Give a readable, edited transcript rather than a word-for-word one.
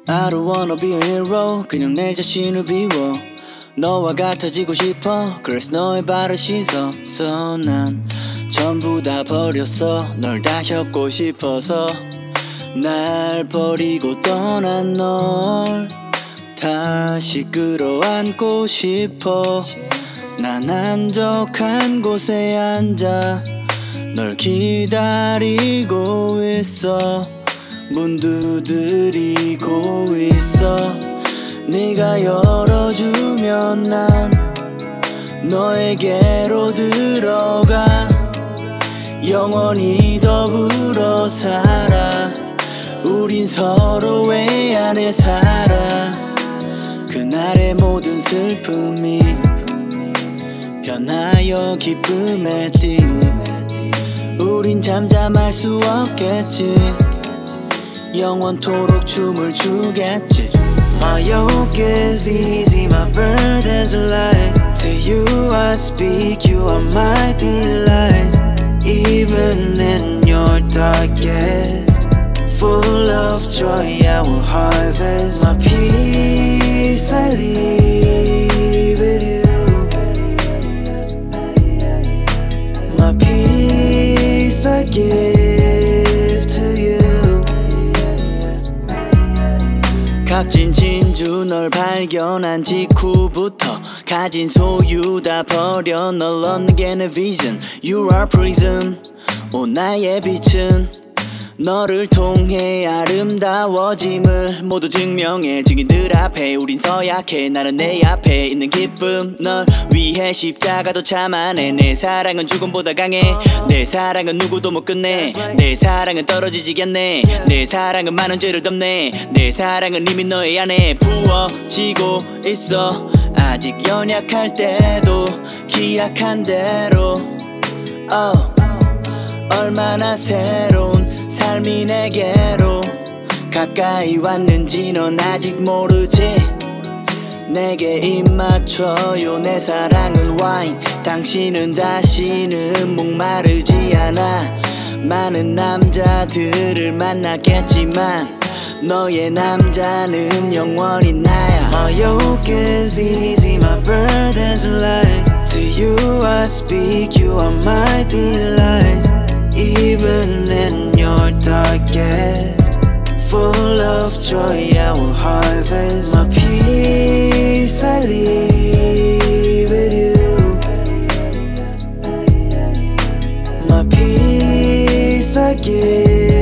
I don't wanna be a hero. 그냥 내 자신을 비워. 너와 같아지고 싶어. 그래서 너의 발을 씻어서 난 전부 다 버렸어. 널 다시 얻고 싶어서 날 버리고 떠난 널 다시 끌어안고 싶어. 난 한적한 곳에 앉아 널 기다리고 있어. 문 두드리고 있어. 네가 열어주면 난 너에게로 들어가. 영원히 더불어 살아. 우린 서로의 안에 살아. 그날의 모든 슬픔이 변하여 기쁨에 띄운. 우린 잠잠할 수 없겠지. 영원토록 춤을 추겠지. My yoke is easy, my burden's light. To you I speak, you are my delight. Even in your darkest, full of joy I will harvest. My peace I leave with you. My peace I give to you. 값진 진주 널 발견한 직후부터 가진 소유 다 버려 널 얻는 게 내 vision. You are prism. 오 나의 빛은 너를 통해 아름다워짐을 모두 증명해. 증인들 앞에 우린 서약해. 나는 내 앞에 있는 기쁨. 널 위해 십자가도 참아내. 내 사랑은 죽음보다 강해. 내 사랑은 누구도 못 끝내. 내 사랑은 떨어지지 않네. 내 사랑은 많은 죄를 덮네. 내 사랑은 이미 너의 안에 부어지고 있어. 아직 연약할 때도 기약한 대로. 얼마나 새로운 삶이 내게로 가까이 왔는지 넌 아직 모르지. 내게 입 맞춰요. 내 사랑은 와인. 당신은 다시는 목마르지 않아. 많은 남자들을 만났겠지만 너의 남자는 영원히 나야. My yoke is easy, my burden's light. To you I speak, you are my delight. Even in your darkest, full of joy I will harvest. My peace I leave with you. My peace I give